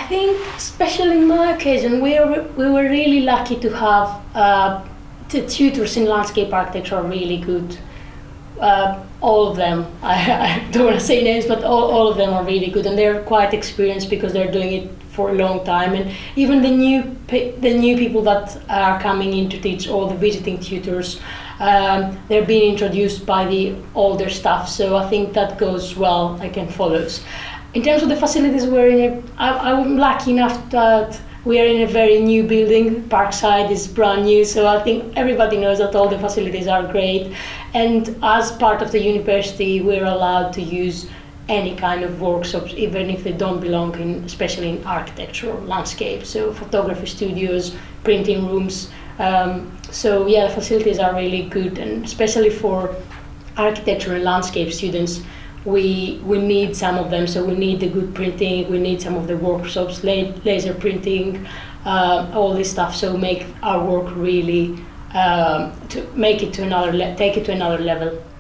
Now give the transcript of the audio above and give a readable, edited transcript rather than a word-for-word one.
think, especially in my occasion, we were really lucky to have the tutors in landscape architecture are really good. All of them, I don't want to say names, but all of them are really good, and they're quite experienced because they're doing it for a long time. And even the new people that are coming in to teach, all the visiting tutors, they're being introduced by the older staff. So I think that goes well, like, and follows. In terms of the facilities, I'm lucky enough that we are in a very new building. Parkside is brand new, so I think everybody knows that all the facilities are great. And as part of the university, we're allowed to use any kind of workshops, even if they don't belong in, especially in architecture or landscape. So photography studios, printing rooms. So yeah, the facilities are really good, and especially for architecture and landscape students, we need some of them. So we need the good printing, we need some of the workshops, laser printing, all this stuff. So make our work really, to make it to take it to another level.